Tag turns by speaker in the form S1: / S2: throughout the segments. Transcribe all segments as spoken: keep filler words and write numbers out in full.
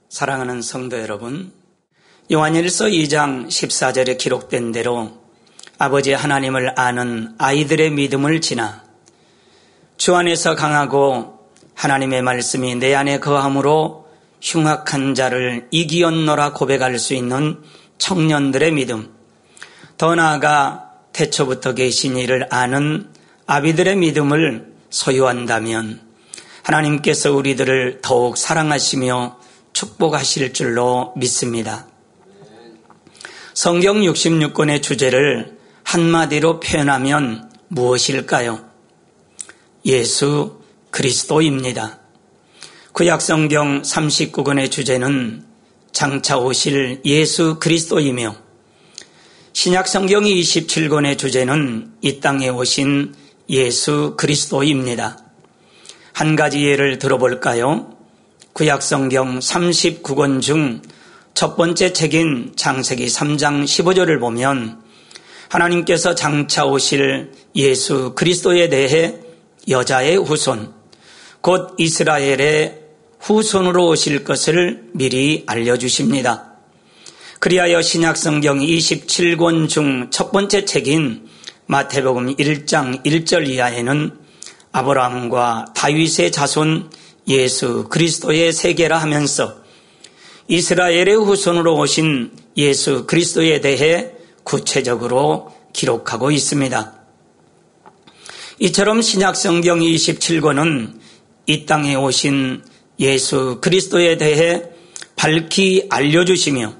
S1: 사랑하는 성도 여러분, 요한일서 이 장 십사 절에 기록된 대로 아버지 하나님을 아는 아이들의 믿음을 지나 주 안에서 강하고 하나님의 말씀이 내 안에 거함으로 흉악한 자를 이기었노라 고백할 수 있는 청년들의 믿음, 더 나아가 태초부터 계신 이를 아는 아비들의 믿음을 소유한다면 하나님께서 우리들을 더욱 사랑하시며 축복하실 줄로 믿습니다. 성경 육십육 권의 주제를 한마디로 표현하면 무엇일까요? 예수 그리스도입니다. 구약성경 삼십구 권의 주제는 장차 오실 예수 그리스도이며 신약성경 이십칠 권의 주제는 이 땅에 오신 예수 그리스도입니다. 한 가지 예를 들어볼까요? 구약성경 삼십구 권 중 첫 번째 책인 창세기 삼 장 십오 절을 보면 하나님께서 장차 오실 예수 그리스도에 대해 여자의 후손, 곧 이스라엘의 후손으로 오실 것을 미리 알려주십니다. 그리하여 신약성경 이십칠 권 중 첫 번째 책인 마태복음 일 장 일 절 이하에는 아브라함과 다윗의 자손 예수 그리스도의 세계라 하면서 이스라엘의 후손으로 오신 예수 그리스도에 대해 구체적으로 기록하고 있습니다. 이처럼 신약성경 이십칠 권은 이 땅에 오신 예수 그리스도에 대해 밝히 알려주시며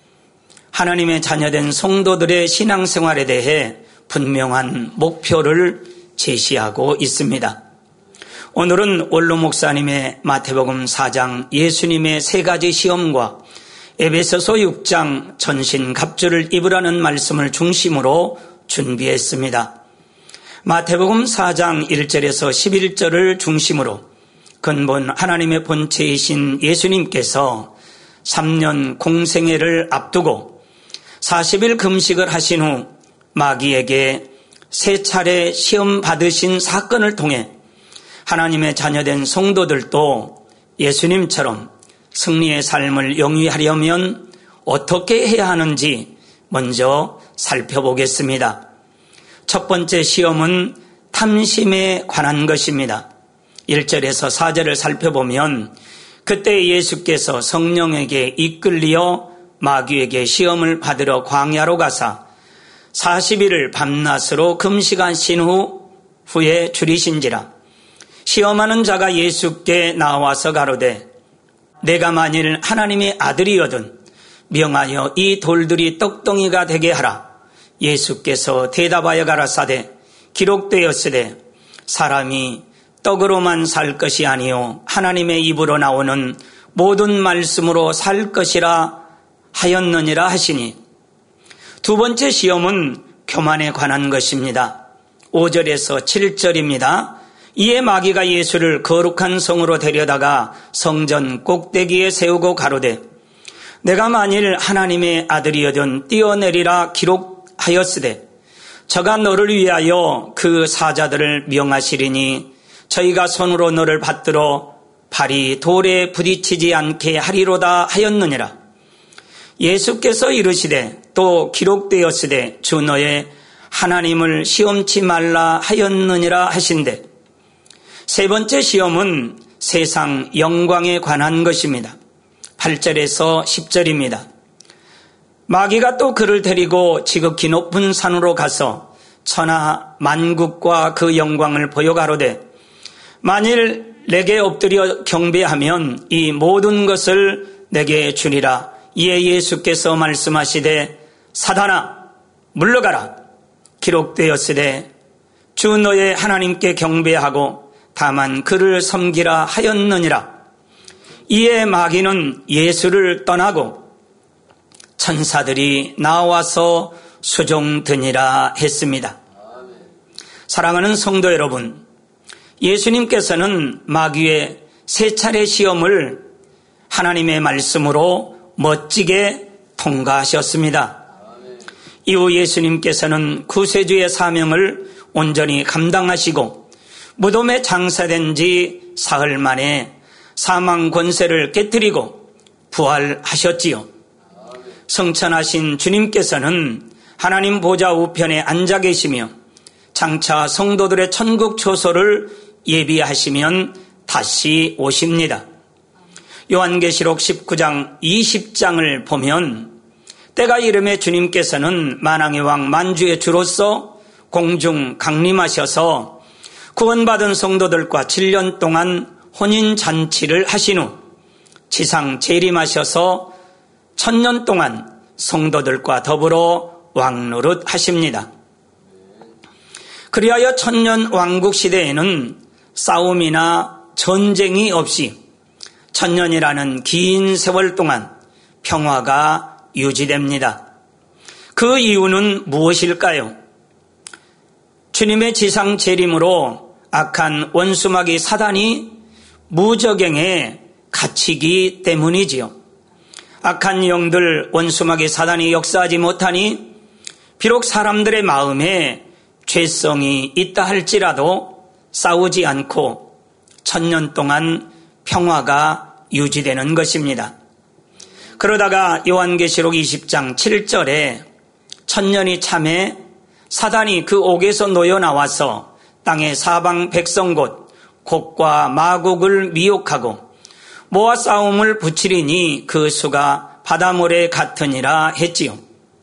S1: 하나님의 자녀된 성도들의 신앙생활에 대해 분명한 목표를 제시하고 있습니다. 오늘은 원로 목사님의 마태복음 사 장 예수님의 세 가지 시험과 에베소서 육 장 전신갑주를 입으라는 말씀을 중심으로 준비했습니다. 마태복음 사 장 일 절에서 십일 절을 중심으로 근본 하나님의 본체이신 예수님께서 삼 년 공생애를 앞두고 사십 일 금식을 하신 후 마귀에게 세 차례 시험 받으신 사건을 통해 하나님의 자녀된 성도들도 예수님처럼 승리의 삶을 영위하려면 어떻게 해야 하는지 먼저 살펴보겠습니다. 첫 번째 시험은 탐심에 관한 것입니다. 일 절에서 사 절을 살펴보면 그때 예수께서 성령에게 이끌리어 마귀에게 시험을 받으러 광야로 가사 사십 일을 밤낮으로 금식하신 후 후에 줄이신지라. 시험하는 자가 예수께 나와서 가로되 내가 만일 하나님의 아들이거든 명하여 이 돌들이 떡덩이가 되게 하라. 예수께서 대답하여 가라사대 기록되었으되 사람이 떡으로만 살 것이 아니요 하나님의 입으로 나오는 모든 말씀으로 살 것이라 하였느니라 하시니. 두 번째 시험은 교만에 관한 것입니다. 오 절에서 칠 절입니다. 이에 마귀가 예수를 거룩한 성으로 데려다가 성전 꼭대기에 세우고 가로되 내가 만일 하나님의 아들이여든 뛰어내리라 기록하였으되 저가 너를 위하여 그 사자들을 명하시리니 저희가 손으로 너를 받들어 발이 돌에 부딪히지 않게 하리로다 하였느니라. 예수께서 이르시되 또 기록되었으되 주 너의 하나님을 시험치 말라 하였느니라 하신대. 세 번째 시험은 세상 영광에 관한 것입니다. 팔 절에서 십 절입니다. 마귀가 또 그를 데리고 지극히 높은 산으로 가서 천하 만국과 그 영광을 보여 가로되 만일 내게 엎드려 경배하면 이 모든 것을 내게 주리라. 이에 예수께서 말씀하시되 사단아 물러가라. 기록되었으되 주 너의 하나님께 경배하고 다만 그를 섬기라 하였느니라. 이에 마귀는 예수를 떠나고 천사들이 나와서 수종드니라 했습니다. 사랑하는 성도 여러분, 예수님께서는 마귀의 세 차례 시험을 하나님의 말씀으로 멋지게 통과하셨습니다. 이후 예수님께서는 구세주의 사명을 온전히 감당하시고 무덤에 장사된 지 사흘 만에 사망 권세를 깨뜨리고 부활하셨지요. 성천하신 주님께서는 하나님 보좌 우편에 앉아 계시며 장차 성도들의 천국 초소를 예비하시면 다시 오십니다. 요한계시록 십구 장 이십 장을 보면 때가 이름에 주님께서는 만왕의 왕 만주의 주로서 공중 강림하셔서 구원받은 성도들과 칠 년 동안 혼인잔치를 하신 후 지상 재림하셔서 천년 동안 성도들과 더불어 왕노릇 하십니다. 그리하여 천년 왕국 시대에는 싸움이나 전쟁이 없이 천년이라는 긴 세월 동안 평화가 유지됩니다. 그 이유는 무엇일까요? 주님의 지상 재림으로 악한 원수마귀 사단이 무적행에 갇히기 때문이지요. 악한 영들 원수마귀 사단이 역사하지 못하니 비록 사람들의 마음에 죄성이 있다 할지라도 싸우지 않고 천년 동안 평화가 유지되는 것입니다. 그러다가 요한계시록 이십 장 칠 절에 천년이 참해 사단이 그 옥에서 놓여 나와서 땅의 사방 백성 곧 곡과 마곡을 미혹하고 모아 싸움을 붙이리니 그 수가 바다모래 같으니라 했지요.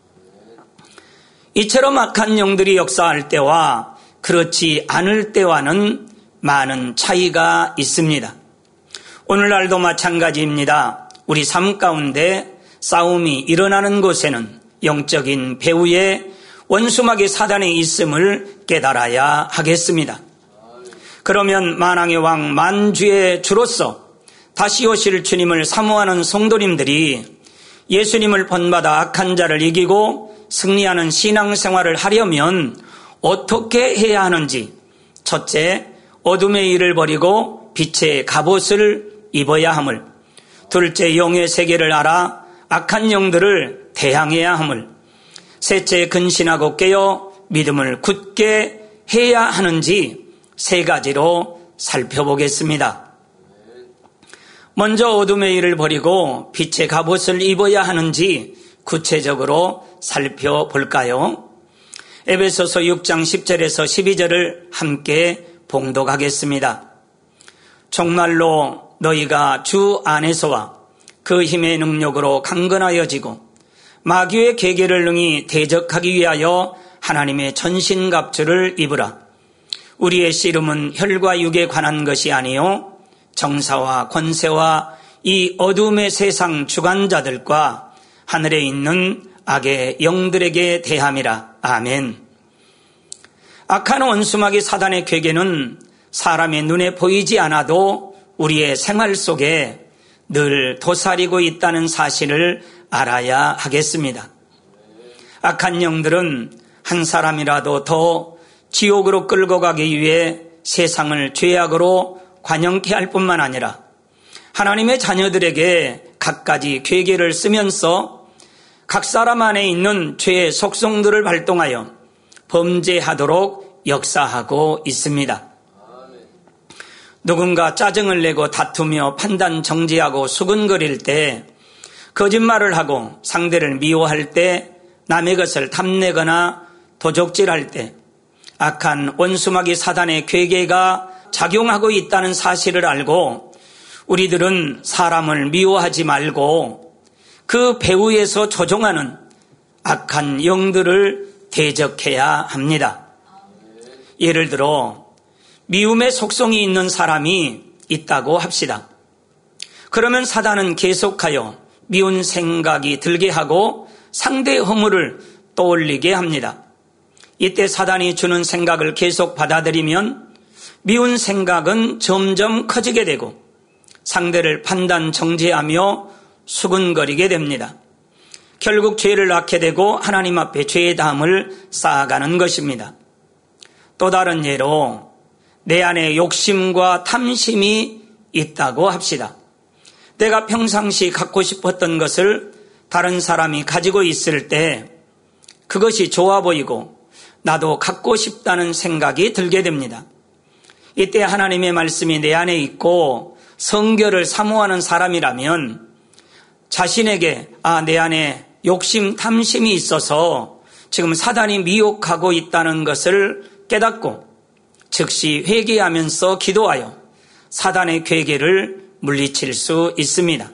S1: 이처럼 악한 영들이 역사할 때와 그렇지 않을 때와는 많은 차이가 있습니다. 오늘날도 마찬가지입니다. 우리 삶 가운데 싸움이 일어나는 곳에는 영적인 배후에 원수마귀 사단의 있음을 깨달아야 하겠습니다. 그러면 만왕의 왕 만주의 주로서 다시 오실 주님을 사모하는 성도님들이 예수님을 본받아 악한 자를 이기고 승리하는 신앙생활을 하려면 어떻게 해야 하는지, 첫째, 어둠의 일을 버리고 빛의 갑옷을 입어야 함을, 둘째, 영의 세계를 알아 악한 영들을 대항해야 함을, 셋째, 근신하고 깨어 믿음을 굳게 해야 하는지 세 가지로 살펴보겠습니다. 먼저 어둠의 일을 버리고 빛의 갑옷을 입어야 하는지 구체적으로 살펴볼까요? 에베소서 육 장 십 절에서 십이 절을 함께 봉독하겠습니다. 정말로 너희가 주 안에서와 그 힘의 능력으로 강건하여지고 마귀의 계계를 능히 대적하기 위하여 하나님의 전신갑주를 입으라. 우리의 씨름은 혈과 육에 관한 것이 아니요 정사와 권세와 이 어둠의 세상 주관자들과 하늘에 있는 악의 영들에게 대함이라. 아멘. 악한 원수마귀 사단의 괴계는 사람의 눈에 보이지 않아도 우리의 생활 속에 늘 도사리고 있다는 사실을 알아야 하겠습니다. 악한 영들은 한 사람이라도 더 지옥으로 끌고 가기 위해 세상을 죄악으로 관영케 할 뿐만 아니라 하나님의 자녀들에게 갖가지 괴계를 쓰면서 각 사람 안에 있는 죄의 속성들을 발동하여 범죄하도록 역사하고 있습니다. 누군가 짜증을 내고 다투며 판단 정지하고 수근거릴 때, 거짓말을 하고 상대를 미워할 때, 남의 것을 탐내거나 도적질할 때 악한 원수마귀 사단의 괴계가 작용하고 있다는 사실을 알고 우리들은 사람을 미워하지 말고 그 배후에서 조종하는 악한 영들을 대적해야 합니다. 예를 들어 미움의 속성이 있는 사람이 있다고 합시다. 그러면 사단은 계속하여 미운 생각이 들게 하고 상대의 허물을 떠올리게 합니다. 이때 사단이 주는 생각을 계속 받아들이면 미운 생각은 점점 커지게 되고 상대를 판단 정죄하며 수근거리게 됩니다. 결국 죄를 낳게 되고 하나님 앞에 죄의 담을 쌓아가는 것입니다. 또 다른 예로 내 안에 욕심과 탐심이 있다고 합시다. 내가 평상시 갖고 싶었던 것을 다른 사람이 가지고 있을 때 그것이 좋아 보이고 나도 갖고 싶다는 생각이 들게 됩니다. 이때 하나님의 말씀이 내 안에 있고 성결을 사모하는 사람이라면 자신에게 아, 내 안에 욕심, 탐심이 있어서 지금 사단이 미혹하고 있다는 것을 깨닫고 즉시 회개하면서 기도하여 사단의 괴계를 물리칠 수 있습니다.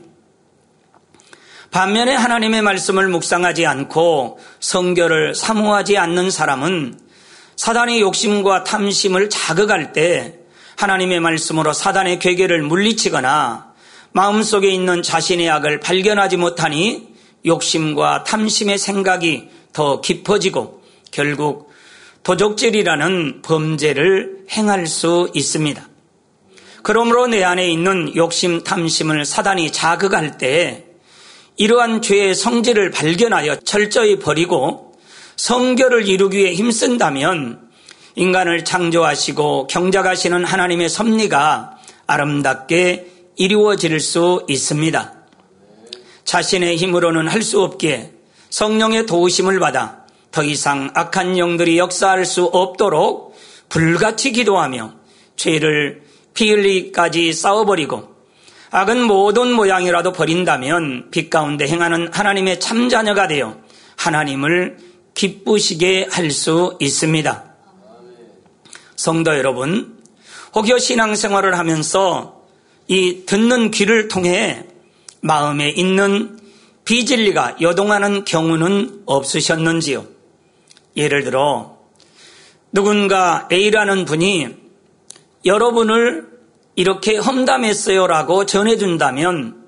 S1: 반면에 하나님의 말씀을 묵상하지 않고 성결을 사모하지 않는 사람은 사단의 욕심과 탐심을 자극할 때 하나님의 말씀으로 사단의 괴계를 물리치거나 마음속에 있는 자신의 악을 발견하지 못하니 욕심과 탐심의 생각이 더 깊어지고 결국 도적질이라는 범죄를 행할 수 있습니다. 그러므로 내 안에 있는 욕심, 탐심을 사단이 자극할 때 이러한 죄의 성질을 발견하여 철저히 버리고 성결을 이루기 위해 힘쓴다면 인간을 창조하시고 경작하시는 하나님의 섭리가 아름답게 이루어질 수 있습니다. 자신의 힘으로는 할 수 없기에 성령의 도우심을 받아 더 이상 악한 영들이 역사할 수 없도록 불같이 기도하며 죄를 피 흘리기까지 싸워버리고 악은 모든 모양이라도 버린다면 빛 가운데 행하는 하나님의 참자녀가 되어 하나님을 기쁘시게 할 수 있습니다. 성도 여러분, 혹여 신앙생활을 하면서 이 듣는 귀를 통해 마음에 있는 비진리가 여동하는 경우는 없으셨는지요? 예를 들어 누군가 A라는 분이 여러분을 이렇게 험담했어요라고 전해준다면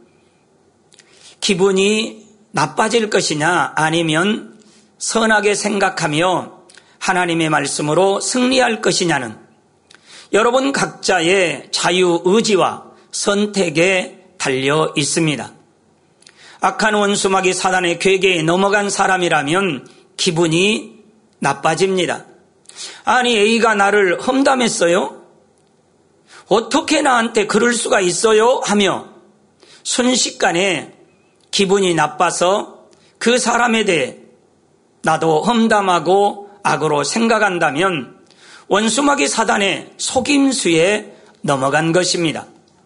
S1: 기분이 나빠질 것이냐 아니면 선하게 생각하며 하나님의 말씀으로 승리할 것이냐는 여러분 각자의 자유의지와 선택에 달려 있습니다. 악한 원수마귀 사단의 괴계에 넘어간 사람이라면 기분이 나빠집니다. 아니 A가 나를 험담했어요? 어떻게 나한테 그럴 수가 있어요? 하며 순식간에 기분이 나빠서 그 사람에 대해 나도 험담하고 악으로 생각한다면 원수마귀 사단의 속임수에 넘어간 것입니다.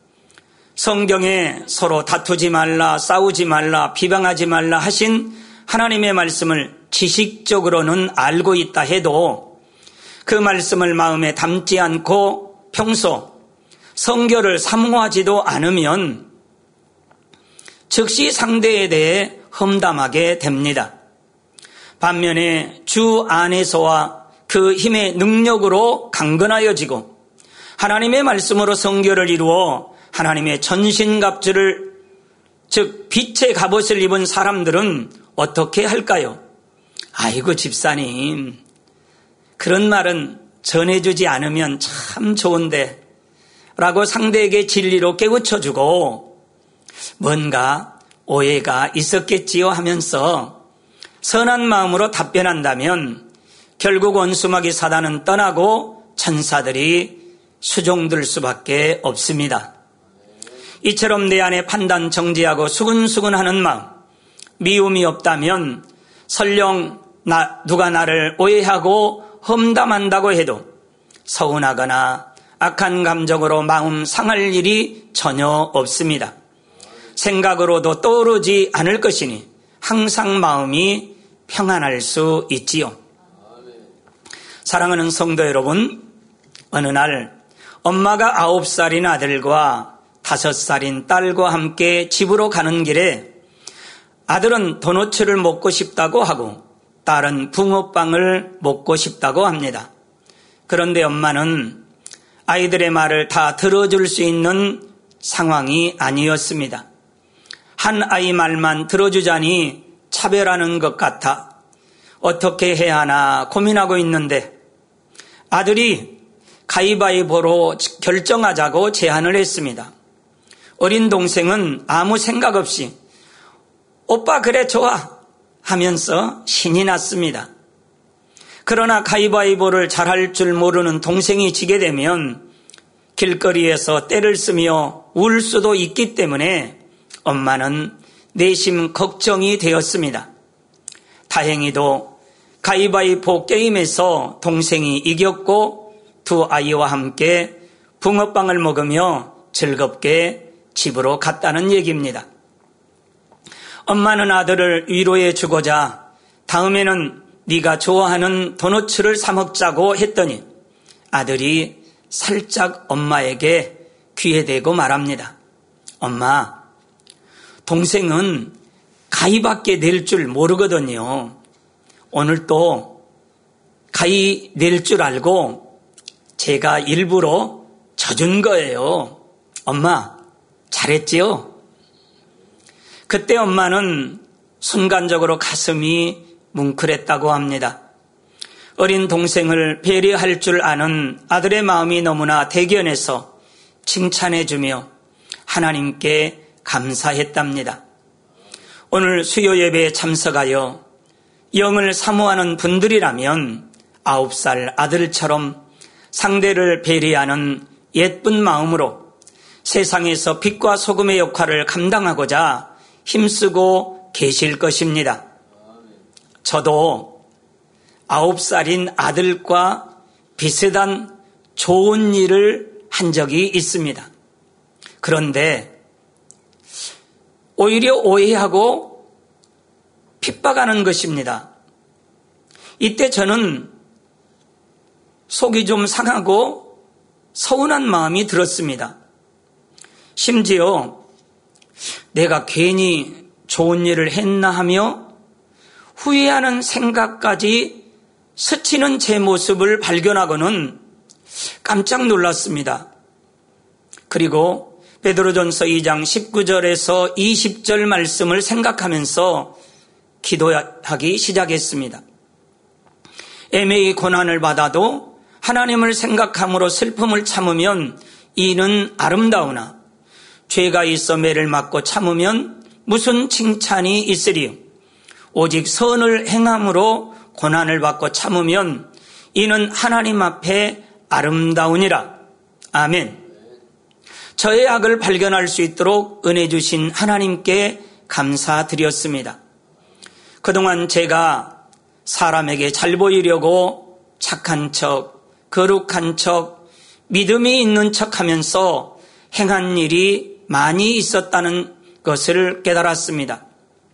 S1: 성경에 서로 다투지 말라, 싸우지 말라, 비방하지 말라 하신 하나님의 말씀을 지식적으로는 알고 있다 해도 그 말씀을 마음에 담지 않고 평소 성결을 사모하지도 않으면 즉시 상대에 대해 험담하게 됩니다. 반면에 주 안에서와 그 힘의 능력으로 강건하여지고 하나님의 말씀으로 성결을 이루어 하나님의 전신갑주를 즉 빛의 갑옷을 입은 사람들은 어떻게 할까요? 아이고 집사님, 그런 말은 전해주지 않으면 참 좋은데 라고 상대에게 진리로 깨우쳐주고 뭔가 오해가 있었겠지요 하면서 선한 마음으로 답변한다면 결국 원수마귀 사단은 떠나고 천사들이 수종들 수밖에 없습니다. 이처럼 내 안에 판단 정지하고 수근수근하는 마음, 미움이 없다면 설령 나, 누가 나를 오해하고 험담한다고 해도 서운하거나 악한 감정으로 마음 상할 일이 전혀 없습니다. 생각으로도 떠오르지 않을 것이니 항상 마음이 평안할 수 있지요. 사랑하는 성도 여러분, 어느 날 엄마가 아홉 살인 아들과 다섯 살인 딸과 함께 집으로 가는 길에 아들은 도너츠를 먹고 싶다고 하고 딸은 붕어빵을 먹고 싶다고 합니다. 그런데 엄마는 아이들의 말을 다 들어줄 수 있는 상황이 아니었습니다. 한 아이 말만 들어주자니 차별하는 것 같아 어떻게 해야 하나 고민하고 있는데 아들이 가위바위보로 결정하자고 제안을 했습니다. 어린 동생은 아무 생각 없이 오빠 그래 좋아 하면서 신이 났습니다. 그러나 가위바위보를 잘할 줄 모르는 동생이 지게 되면 길거리에서 떼를 쓰며 울 수도 있기 때문에 엄마는 내심 걱정이 되었습니다. 다행히도 가위바위보 게임에서 동생이 이겼고 두 아이와 함께 붕어빵을 먹으며 즐겁게 집으로 갔다는 얘기입니다. 엄마는 아들을 위로해 주고자 다음에는 네가 좋아하는 도너츠를 사 먹자고 했더니 아들이 살짝 엄마에게 귀에 대고 말합니다. 엄마, 동생은 가위밖에 낼 줄 모르거든요. 오늘 또 가위 낼 줄 알고 제가 일부러 져준 거예요. 엄마, 잘했지요? 그때 엄마는 순간적으로 가슴이 뭉클했다고 합니다. 어린 동생을 배려할 줄 아는 아들의 마음이 너무나 대견해서 칭찬해주며 하나님께 감사했답니다. 오늘 수요 예배에 참석하여 영을 사모하는 분들이라면 아홉 살 아들처럼 상대를 배려하는 예쁜 마음으로 세상에서 빛과 소금의 역할을 감당하고자 힘쓰고 계실 것입니다. 저도 아홉 살인 아들과 비슷한 좋은 일을 한 적이 있습니다. 그런데 오히려 오해하고 핍박하는 것입니다. 이때 저는 속이 좀 상하고 서운한 마음이 들었습니다. 심지어 내가 괜히 좋은 일을 했나 하며 후회하는 생각까지 스치는 제 모습을 발견하고는 깜짝 놀랐습니다. 그리고 베드로전서 이 장 십구 절에서 이십 절 말씀을 생각하면서 기도하기 시작했습니다. 애매히 고난을 받아도 하나님을 생각함으로 슬픔을 참으면 이는 아름다우나 죄가 있어 매를 맞고 참으면 무슨 칭찬이 있으리요. 오직 선을 행함으로 고난을 받고 참으면 이는 하나님 앞에 아름다우니라. 아멘. 저의 악을 발견할 수 있도록 은혜 주신 하나님께 감사드렸습니다. 그동안 제가 사람에게 잘 보이려고 착한 척, 거룩한 척, 믿음이 있는 척하면서 행한 일이 많이 있었다는 것을 깨달았습니다.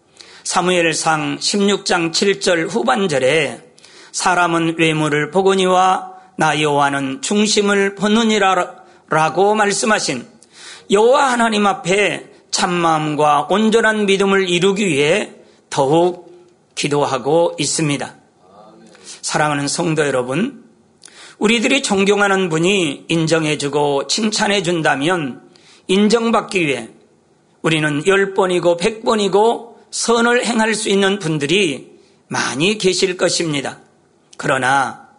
S1: 사무엘상 십육 장 칠 절 후반절에 사람은 외모를 보거니와 나 여호와는 중심을 보느니라 라고 말씀하신 여호와 하나님 앞에 참마음과 온전한 믿음을 이루기 위해 더욱 기도하고 있습니다. 사랑하는 성도 여러분, 우리들이 존경하는 분이 인정해주고 칭찬해준다면 인정받기 위해 우리는 열 번이고 백 번이고 선을 행할 수 있는 분들이 많이 계실 것입니다. 그러나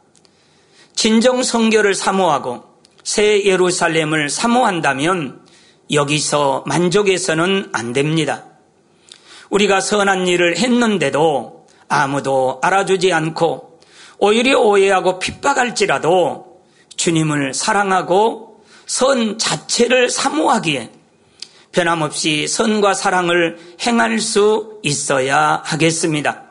S1: 진정 성결을 사모하고 새 예루살렘을 사모한다면 여기서 만족해서는 안 됩니다. 우리가 선한 일을 했는데도 아무도 알아주지 않고 오히려 오해하고 핍박할지라도 주님을 사랑하고 선 자체를 사모하기에 변함없이 선과 사랑을 행할 수 있어야 하겠습니다.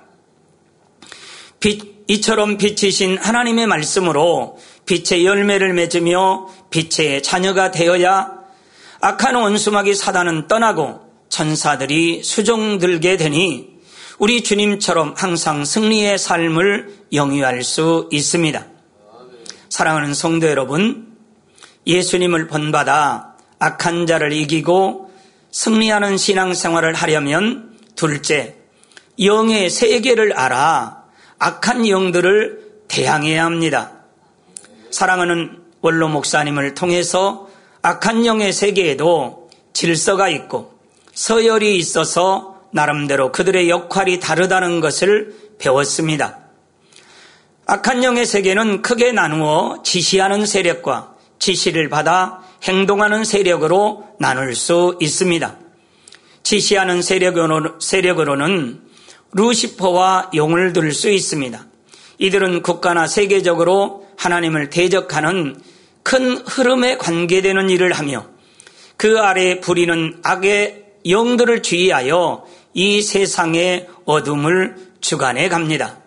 S1: 빛, 이처럼 빛이신 하나님의 말씀으로 빛의 열매를 맺으며 빛의 자녀가 되어야 악한 원수마귀 사단은 떠나고 천사들이 수종들게 되니 우리 주님처럼 항상 승리의 삶을 영위할 수 있습니다. 사랑하는 성도 여러분, 예수님을 본받아 악한 자를 이기고 승리하는 신앙생활을 하려면 둘째, 영의 세계를 알아 악한 영들을 대항해야 합니다. 사랑하는 원로 목사님을 통해서 악한 영의 세계에도 질서가 있고 서열이 있어서 나름대로 그들의 역할이 다르다는 것을 배웠습니다. 악한 영의 세계는 크게 나누어 지시하는 세력과 지시를 받아 행동하는 세력으로 나눌 수 있습니다. 지시하는 세력으로, 세력으로는 루시퍼와 용을 들 수 있습니다. 이들은 국가나 세계적으로 하나님을 대적하는 큰 흐름에 관계되는 일을 하며 그 아래에 부리는 악의 영들을 주의하여 이 세상의 어둠을 주관해 갑니다.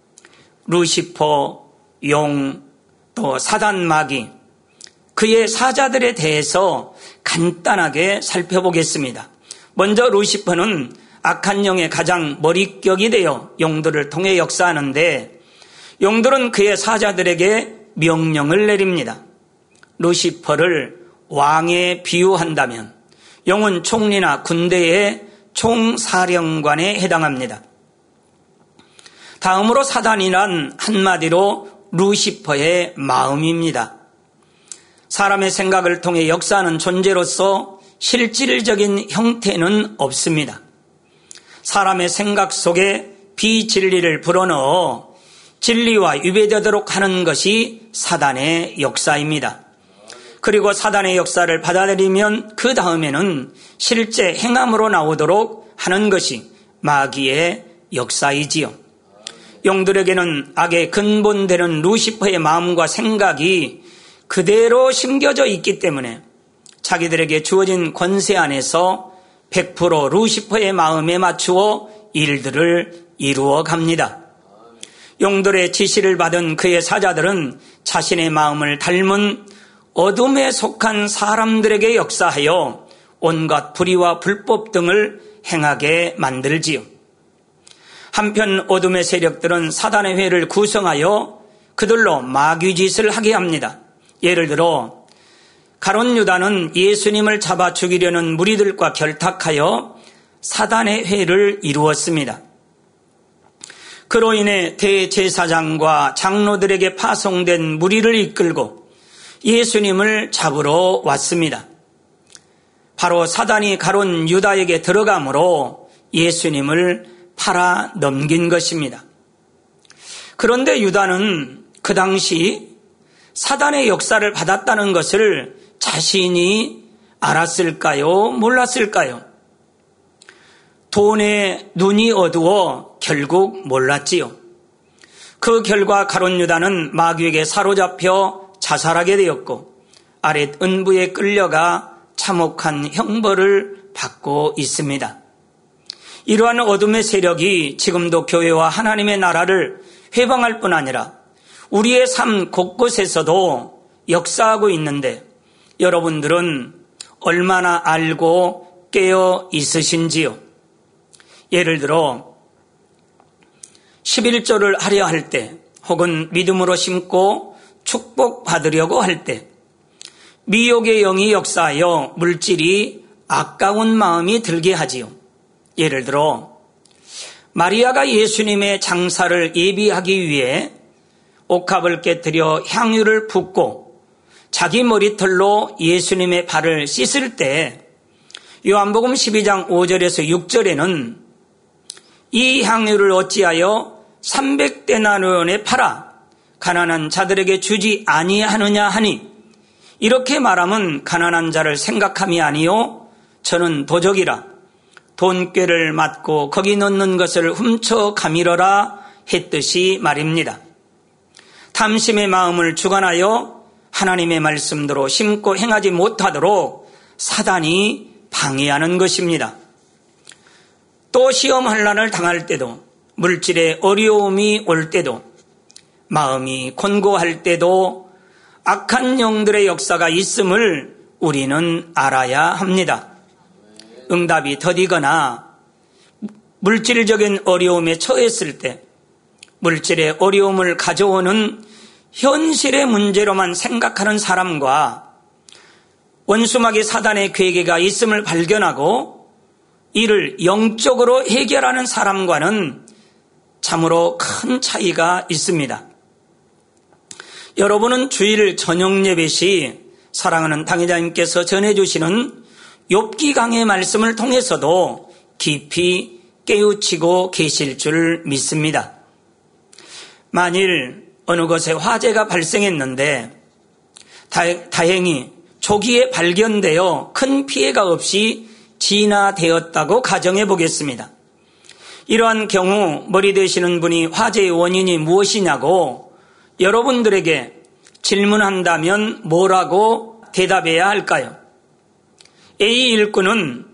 S1: 루시퍼, 용, 또 사단 마귀, 그의 사자들에 대해서 간단하게 살펴보겠습니다. 먼저 루시퍼는 악한 영의 가장 머릿격이 되어 용들을 통해 역사하는데 용들은 그의 사자들에게 명령을 내립니다. 루시퍼를 왕에 비유한다면 용은 총리나 군대의 총사령관에 해당합니다. 다음으로 사단이란 한마디로 루시퍼의 마음입니다. 사람의 생각을 통해 역사하는 존재로서 실질적인 형태는 없습니다. 사람의 생각 속에 비진리를 불어넣어 진리와 유배되도록 하는 것이 사단의 역사입니다. 그리고 사단의 역사를 받아들이면 그 다음에는 실제 행함으로 나오도록 하는 것이 마귀의 역사이지요. 용들에게는 악의 근본되는 루시퍼의 마음과 생각이 그대로 심겨져 있기 때문에 자기들에게 주어진 권세 안에서 백 퍼센트 루시퍼의 마음에 맞추어 일들을 이루어 갑니다. 용들의 지시를 받은 그의 사자들은 자신의 마음을 닮은 어둠에 속한 사람들에게 역사하여 온갖 불의와 불법 등을 행하게 만들지요. 한편 어둠의 세력들은 사단의 회를 구성하여 그들로 마귀짓을 하게 합니다. 예를 들어 가룟 유다는 예수님을 잡아 죽이려는 무리들과 결탁하여 사단의 회를 이루었습니다. 그로 인해 대제사장과 장로들에게 파송된 무리를 이끌고 예수님을 잡으러 왔습니다. 바로 사단이 가룟 유다에게 들어감으로 예수님을 팔아 넘긴 것입니다. 그런데 유다는 그 당시 사단의 역사를 받았다는 것을 자신이 알았을까요? 몰랐을까요? 돈에 눈이 어두워 결국 몰랐지요. 그 결과 가룟 유다는 마귀에게 사로잡혀 자살하게 되었고 아랫 은부에 끌려가 참혹한 형벌을 받고 있습니다. 이러한 어둠의 세력이 지금도 교회와 하나님의 나라를 회방할 뿐 아니라 우리의 삶 곳곳에서도 역사하고 있는데 여러분들은 얼마나 알고 깨어 있으신지요? 예를 들어 십일조를 하려 할 때 혹은 믿음으로 심고 축복받으려고 할 때 미혹의 영이 역사하여 물질이 아까운 마음이 들게 하지요. 예를 들어 마리아가 예수님의 장사를 예비하기 위해 옥합을 깨뜨려 향유를 붓고 자기 머리털로 예수님의 발을 씻을 때 요한복음 십이장 오절에서 육절에는 이 향유를 어찌하여 삼백 데나리온에 팔아 가난한 자들에게 주지 아니하느냐 하니 이렇게 말하면 가난한 자를 생각함이 아니요 저는 도적이라 돈꾀를 맞고 거기 넣는 것을 훔쳐 가미러라 했듯이 말입니다. 탐심의 마음을 주관하여 하나님의 말씀대로 심고 행하지 못하도록 사단이 방해하는 것입니다. 또 시험 환난을 당할 때도 물질의 어려움이 올 때도 마음이 곤고할 때도 악한 영들의 역사가 있음을 우리는 알아야 합니다. 응답이 더디거나 물질적인 어려움에 처했을 때 물질의 어려움을 가져오는 현실의 문제로만 생각하는 사람과 원수마귀 사단의 괴계가 있음을 발견하고 이를 영적으로 해결하는 사람과는 참으로 큰 차이가 있습니다. 여러분은 주일 저녁 예배 시 사랑하는 당회자님께서 전해주시는 욥기 강의 말씀을 통해서도 깊이 깨우치고 계실 줄 믿습니다. 만일 어느 곳에 화재가 발생했는데 다, 다행히 조기에 발견되어 큰 피해가 없이 진화되었다고 가정해 보겠습니다. 이러한 경우 머리 되시는 분이 화재의 원인이 무엇이냐고 여러분들에게 질문한다면 뭐라고 대답해야 할까요? A 일꾼은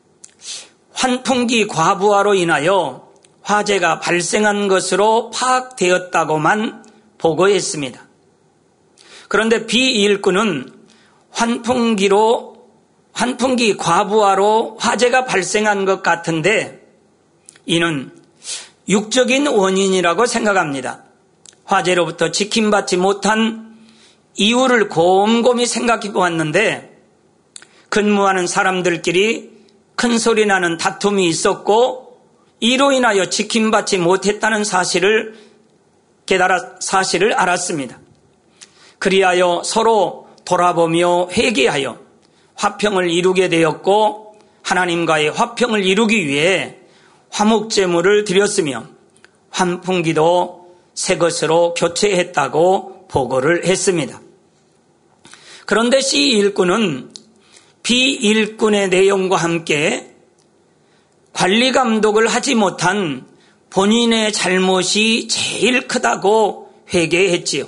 S1: 환풍기 과부하로 인하여 화재가 발생한 것으로 파악되었다고만 보고했습니다. 그런데 B 일꾼은 환풍기로 환풍기 과부하로 화재가 발생한 것 같은데 이는 육적인 원인이라고 생각합니다. 화재로부터 지킴받지 못한 이유를 곰곰이 생각해 보았는데 근무하는 사람들끼리 큰 소리 나는 다툼이 있었고 이로 인하여 지킴받지 못했다는 사실을 깨달아 사실을 알았습니다. 그리하여 서로 돌아보며 회개하여 화평을 이루게 되었고 하나님과의 화평을 이루기 위해 화목제물을 드렸으며 환풍기도 새 것으로 교체했다고 보고를 했습니다. 그런데 C 일꾼은 B 일꾼의 내용과 함께 관리 감독을 하지 못한 본인의 잘못이 제일 크다고 회개했지요.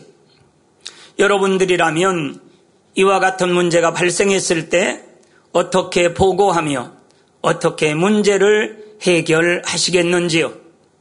S1: 여러분들이라면 이와 같은 문제가 발생했을 때 어떻게 보고하며 어떻게 문제를 해결하시겠는지요?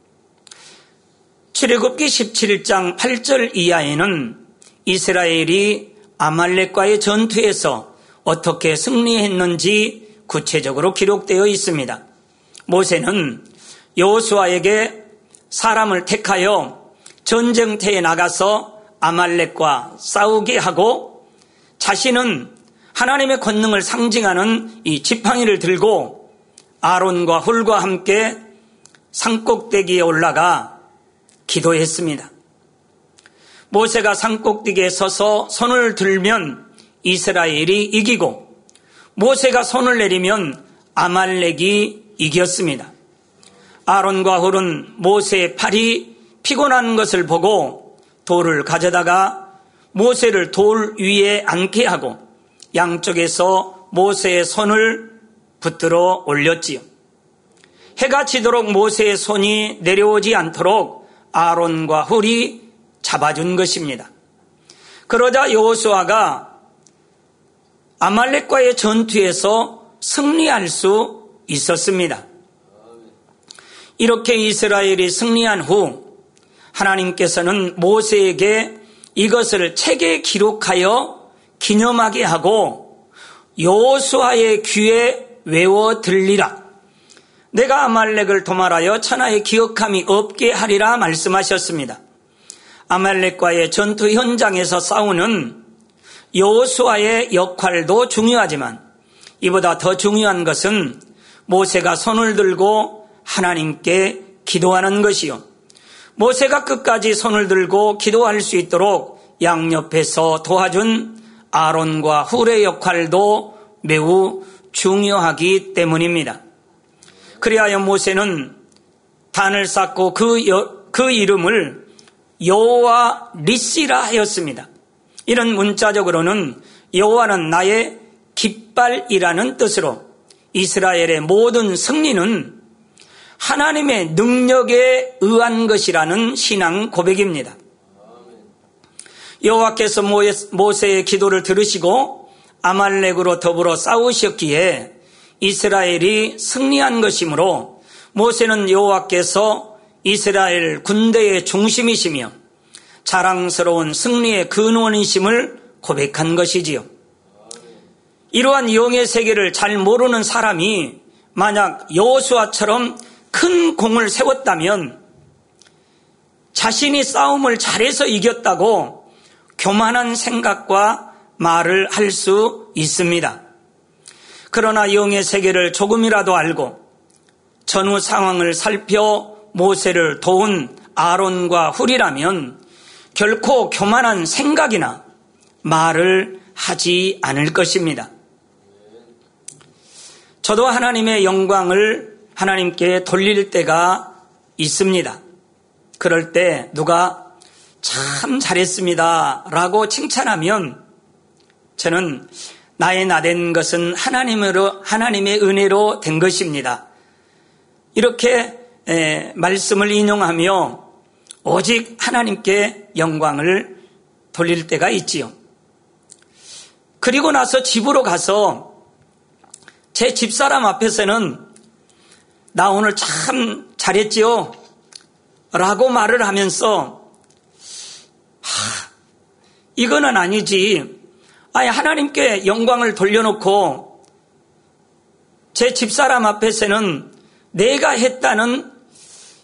S1: 출애굽기 십칠 장 팔 절 이하에는 이스라엘이 아말렉과의 전투에서 어떻게 승리했는지 구체적으로 기록되어 있습니다. 모세는 여호수아에게 사람을 택하여 전쟁터에 나가서 아말렉과 싸우게 하고 자신은 하나님의 권능을 상징하는 이 지팡이를 들고 아론과 훌과 함께 산꼭대기에 올라가 기도했습니다. 모세가 산꼭대기에 서서 손을 들면 이스라엘이 이기고 모세가 손을 내리면 아말렉이 이겼습니다. 아론과 훌은 모세의 팔이 피곤한 것을 보고 돌을 가져다가 모세를 돌 위에 앉게 하고 양쪽에서 모세의 손을 붙들어 올렸지요. 해가 지도록 모세의 손이 내려오지 않도록 아론과 훌이 잡아준 것입니다. 그러자 여호수아가 아말렉과의 전투에서 승리할 수 있었습니다. 이렇게 이스라엘이 승리한 후 하나님께서는 모세에게 이것을 책에 기록하여 기념하게 하고 여호수아의 귀에 외워 들리라. 내가 아말렉을 도말하여 천하에 기억함이 없게 하리라 말씀하셨습니다. 아말렉과의 전투 현장에서 싸우는 여호수아의 역할도 중요하지만 이보다 더 중요한 것은 모세가 손을 들고 하나님께 기도하는 것이요. 모세가 끝까지 손을 들고 기도할 수 있도록 양옆에서 도와준 아론과 훌의 역할도 매우 중요하기 때문입니다. 그리하여 모세는 단을 쌓고 그, 여, 그 이름을 여호와 니시라 하였습니다. 이런 문자적으로는 여호와는 나의 깃발이라는 뜻으로 이스라엘의 모든 승리는 하나님의 능력에 의한 것이라는 신앙 고백입니다. 여호와께서 모세의 기도를 들으시고 아말렉으로 더불어 싸우셨기에 이스라엘이 승리한 것이므로 모세는 여호와께서 이스라엘 군대의 중심이시며 자랑스러운 승리의 근원이심을 고백한 것이지요. 이러한 영의 세계를 잘 모르는 사람이 만약 여호수아처럼 큰 공을 세웠다면 자신이 싸움을 잘해서 이겼다고 교만한 생각과 말을 할 수 있습니다. 그러나 영의 세계를 조금이라도 알고 전후 상황을 살펴 모세를 도운 아론과 훌이라면 결코 교만한 생각이나 말을 하지 않을 것입니다. 저도 하나님의 영광을 하나님께 돌릴 때가 있습니다. 그럴 때 누가 참 잘했습니다 라고 칭찬하면 저는 나의 나된 것은 하나님으로, 하나님의 은혜로 된 것입니다. 이렇게 에, 말씀을 인용하며 오직 하나님께 영광을 돌릴 때가 있지요. 그리고 나서 집으로 가서 제 집사람 앞에서는 나 오늘 참 잘했지요 라고 말을 하면서 하, 이거는 아니지. 아니 하나님께 영광을 돌려놓고 제 집사람 앞에서는 내가 했다는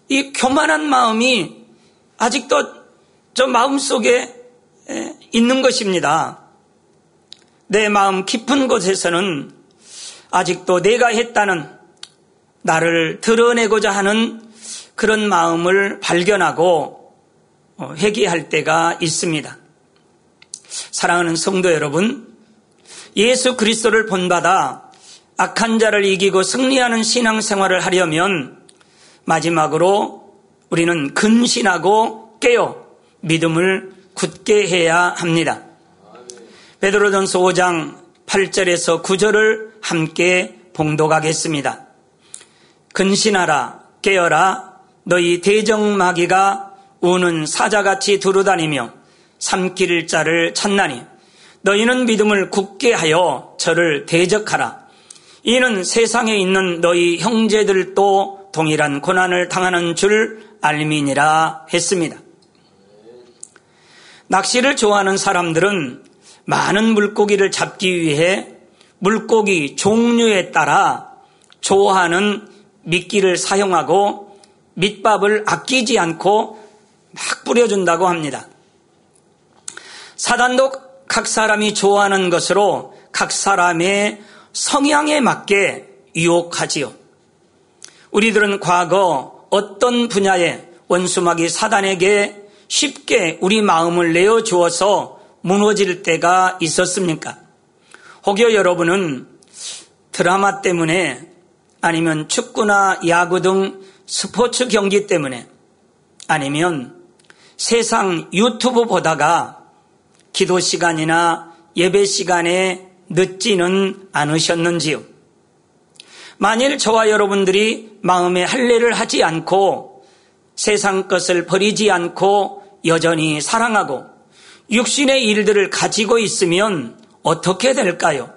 S1: 이 교만한 마음이 아직도 저 마음속에 있는 것입니다. 내 마음 깊은 곳에서는 아직도 내가 했다는, 나를 드러내고자 하는 그런 마음을 발견하고 회개할 때가 있습니다. 사랑하는 성도 여러분, 예수 그리스도를 본받아 악한 자를 이기고 승리하는 신앙생활을 하려면 마지막으로 우리는 근신하고 깨어 믿음을 굳게 해야 합니다. 베드로전서 오 장 팔 절에서 구 절을 함께 봉독하겠습니다. 근신하라, 깨어라, 너희 대적마귀가 우는 사자같이 두루다니며 삼킬 자를 찾나니 너희는 믿음을 굳게 하여 저를 대적하라. 이는 세상에 있는 너희 형제들도 동일한 고난을 당하는 줄 알미니라 했습니다. 낚시를 좋아하는 사람들은 많은 물고기를 잡기 위해 물고기 종류에 따라 좋아하는 미끼를 사용하고 밑밥을 아끼지 않고 막 뿌려준다고 합니다. 사단도 각 사람이 좋아하는 것으로 각 사람의 성향에 맞게 유혹하지요. 우리들은 과거 어떤 분야에 원수마귀 사단에게 쉽게 우리 마음을 내어주어서 무너질 때가 있었습니까? 혹여 여러분은 드라마 때문에, 아니면 축구나 야구 등 스포츠 경기 때문에, 아니면 세상 유튜브 보다가 기도 시간이나 예배 시간에 늦지는 않으셨는지요? 만일 저와 여러분들이 마음에 할례를 하지 않고 세상 것을 버리지 않고 여전히 사랑하고 육신의 일들을 가지고 있으면 어떻게 될까요?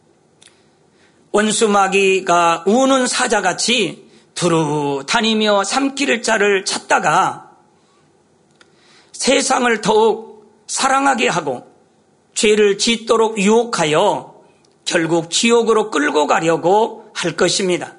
S1: 원수마귀가 우는 사자같이 두루 다니며 삼킬 자를 찾다가 세상을 더욱 사랑하게 하고 죄를 짓도록 유혹하여 결국 지옥으로 끌고 가려고 할 것입니다.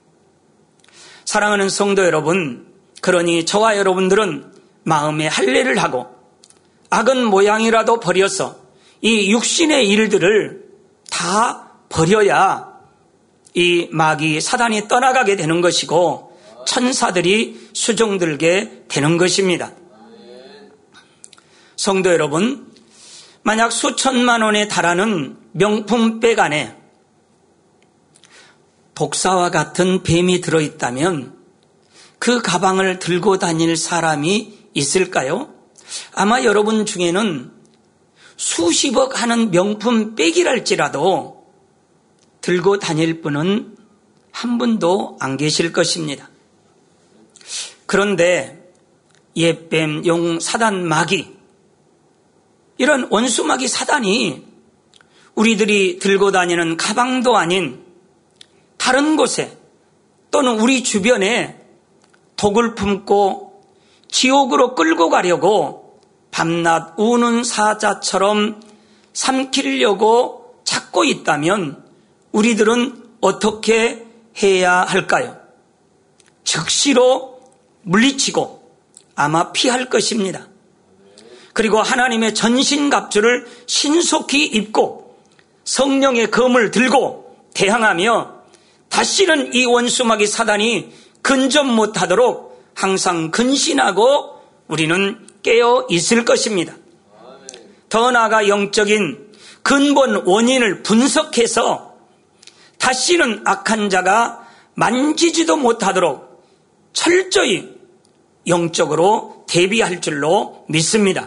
S1: 사랑하는 성도 여러분, 그러니 저와 여러분들은 마음에 할례를 하고 악은 모양이라도 버려서 이 육신의 일들을 다 버려야 이 마귀 사단이 떠나가게 되는 것이고 천사들이 수종들게 되는 것입니다. 성도 여러분, 만약 수천만 원에 달하는 명품백 안에 독사와 같은 뱀이 들어있다면 그 가방을 들고 다닐 사람이 있을까요? 아마 여러분 중에는 수십억 하는 명품백이랄지라도 들고 다닐 분은 한 분도 안 계실 것입니다. 그런데 옛뱀, 용, 사단, 마귀, 이런 원수마귀 사단이 우리들이 들고 다니는 가방도 아닌 다른 곳에 또는 우리 주변에 독을 품고 지옥으로 끌고 가려고 밤낮 우는 사자처럼 삼키려고 찾고 있다면 우리들은 어떻게 해야 할까요? 즉시로 물리치고 아마 피할 것입니다. 그리고 하나님의 전신갑주를 신속히 입고 성령의 검을 들고 대항하며 다시는 이 원수마귀 사단이 근접 못하도록 항상 근신하고 우리는 깨어 있을 것입니다. 더 나아가 영적인 근본 원인을 분석해서 다시는 악한 자가 만지지도 못하도록 철저히 영적으로 대비할 줄로 믿습니다.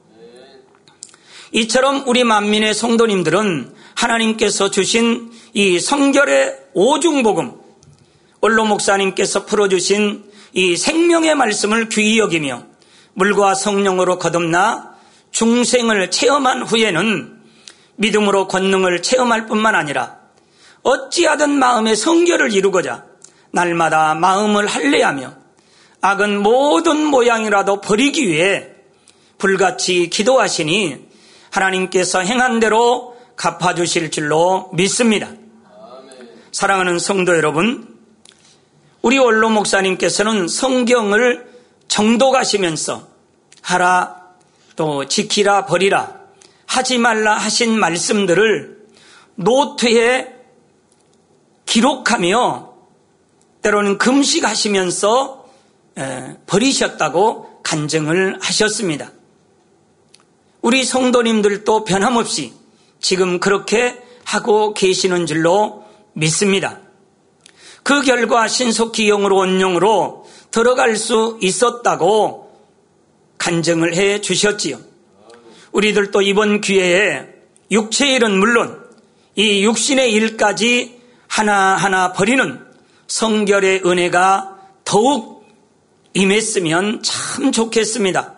S1: 이처럼 우리 만민의 성도님들은 하나님께서 주신 이 성결의 오중복음, 원로 목사님께서 풀어주신 이 생명의 말씀을 귀히 여기며 물과 성령으로 거듭나 중생을 체험한 후에는 믿음으로 권능을 체험할 뿐만 아니라 어찌하든 마음의 성결을 이루고자 날마다 마음을 할례하며 악은 모든 모양이라도 버리기 위해 불같이 기도하시니 하나님께서 행한 대로 갚아주실 줄로 믿습니다. 아멘. 사랑하는 성도 여러분, 우리 원로 목사님께서는 성경을 정독하시면서 하라, 또 지키라, 버리라, 하지 말라 하신 말씀들을 노트에 기록하며 때로는 금식하시면서 버리셨다고 간증을 하셨습니다. 우리 성도님들도 변함없이 지금 그렇게 하고 계시는 줄로 믿습니다. 그 결과 신속히 영으로 원령으로 들어갈 수 있었다고 간증을 해 주셨지요. 우리들도 이번 기회에 육체의 일은 물론 이 육신의 일까지 하나하나 버리는 성결의 은혜가 더욱 임했으면 참 좋겠습니다.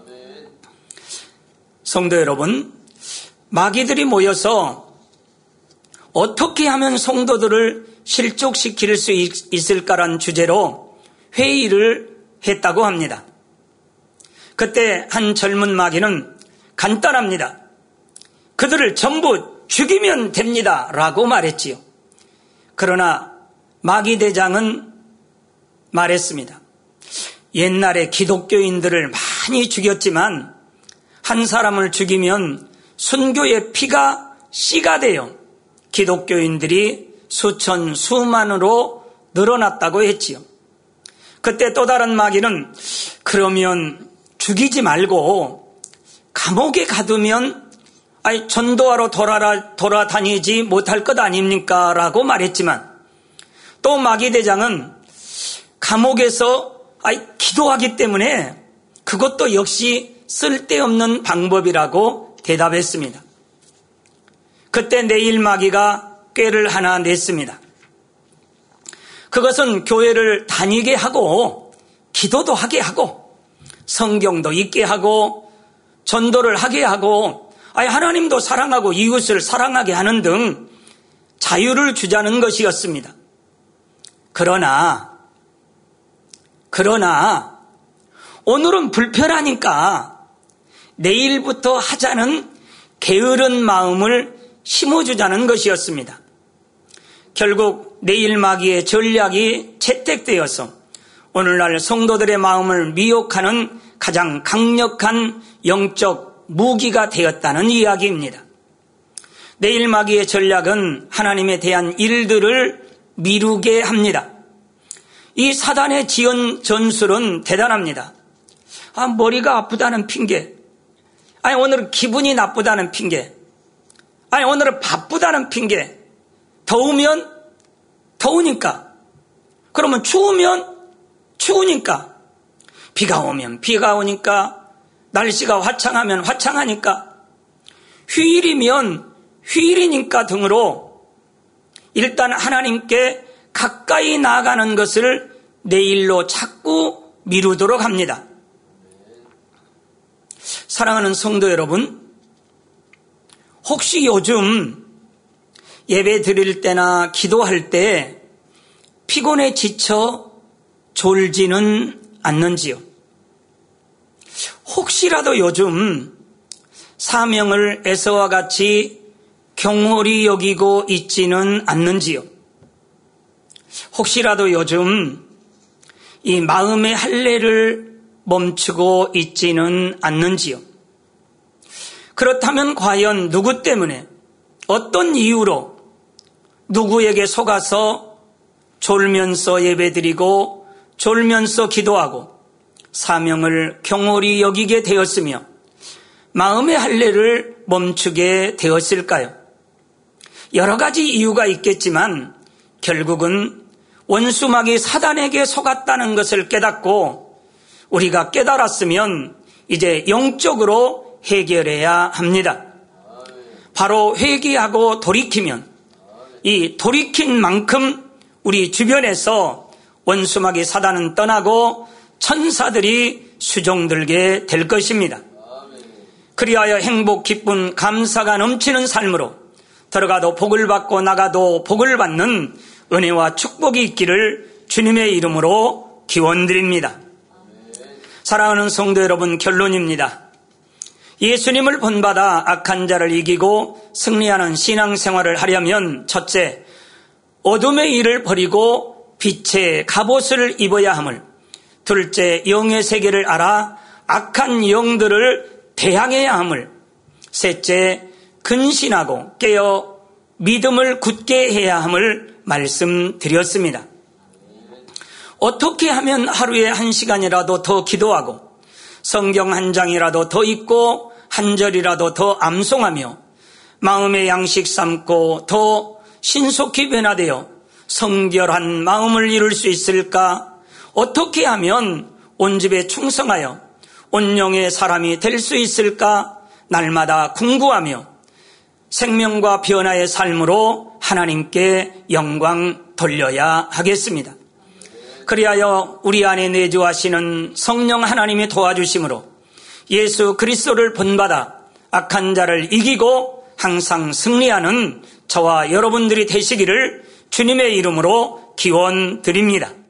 S1: 성도 여러분, 마귀들이 모여서 어떻게 하면 성도들을 실족시킬 수 있을까란 주제로 회의를 했다고 합니다. 그때 한 젊은 마귀는 간단합니다. 그들을 전부 죽이면 됩니다 라고 말했지요. 그러나 마귀 대장은 말했습니다. 옛날에 기독교인들을 많이 죽였지만 한 사람을 죽이면 순교의 피가 씨가 되어 기독교인들이 수천 수만으로 늘어났다고 했지요. 그때 또 다른 마귀는 그러면 죽이지 말고 감옥에 가두면 아니 전도하러 돌아라, 돌아다니지 못할 것 아닙니까? 라고 말했지만 또 마귀 대장은 감옥에서 아니 기도하기 때문에 그것도 역시 쓸데없는 방법이라고 대답했습니다. 그때 내일 마귀가 꾀를 하나 냈습니다. 그것은 교회를 다니게 하고 기도도 하게 하고 성경도 읽게 하고 전도를 하게 하고 아니 하나님도 사랑하고 이웃을 사랑하게 하는 등 자유를 주자는 것이었습니다. 그러나 그러나 오늘은 불편하니까 내일부터 하자는 게으른 마음을 심어주자는 것이었습니다. 결국 내일 마귀의 전략이 채택되어서 오늘날 성도들의 마음을 미혹하는 가장 강력한 영적 무기가 되었다는 이야기입니다. 내일 마귀의 전략은 하나님에 대한 일들을 미루게 합니다. 이 사단의 지연 전술은 대단합니다. 아, 머리가 아프다는 핑계, 아니 오늘은 기분이 나쁘다는 핑계, 아니 오늘은 바쁘다는 핑계, 더우면 더우니까, 그러면 추우면 추우니까, 비가 오면 비가 오니까, 날씨가 화창하면 화창하니까, 휴일이면 휴일이니까 등으로 일단 하나님께 가까이 나아가는 것을 내일로 자꾸 미루도록 합니다. 사랑하는 성도 여러분, 혹시 요즘 예배 드릴 때나 기도할 때 피곤에 지쳐 졸지는 않는지요? 혹시라도 요즘 사명을 에서와 같이 경홀히 여기고 있지는 않는지요? 혹시라도 요즘 이 마음의 할례를 멈추고 있지는 않는지요? 그렇다면 과연 누구 때문에, 어떤 이유로 누구에게 속아서 졸면서 예배드리고 졸면서 기도하고 사명을 경홀히 여기게 되었으며 마음의 할례를 멈추게 되었을까요? 여러 가지 이유가 있겠지만 결국은 원수마귀 사단에게 속았다는 것을 깨닫고 우리가 깨달았으면 이제 영적으로 해결해야 합니다. 바로 회개하고 돌이키면 이 돌이킨 만큼 우리 주변에서 원수마귀 사단은 떠나고 천사들이 수종들게 될 것입니다. 그리하여 행복, 기쁨, 감사가 넘치는 삶으로 들어가도 복을 받고 나가도 복을 받는 은혜와 축복이 있기를 주님의 이름으로 기원드립니다. 사랑하는 성도 여러분, 결론입니다. 예수님을 본받아 악한 자를 이기고 승리하는 신앙생활을 하려면 첫째, 어둠의 일을 버리고 빛의 갑옷을 입어야 함을, 둘째 영의 세계를 알아 악한 영들을 대항해야 함을, 셋째 근신하고 깨어 믿음을 굳게 해야 함을 말씀드렸습니다. 어떻게 하면 하루에 한 시간이라도 더 기도하고 성경 한 장이라도 더 읽고 한 절이라도 더 암송하며 마음의 양식 삼고 더 신속히 변화되어 성결한 마음을 이룰 수 있을까? 어떻게 하면 온 집에 충성하여 온 영의 사람이 될 수 있을까? 날마다 궁구하며 생명과 변화의 삶으로 하나님께 영광 돌려야 하겠습니다. 그리하여 우리 안에 내주하시는 성령 하나님의 도와주심으로 예수 그리스도를 본받아 악한 자를 이기고 항상 승리하는 저와 여러분들이 되시기를 주님의 이름으로 기원드립니다.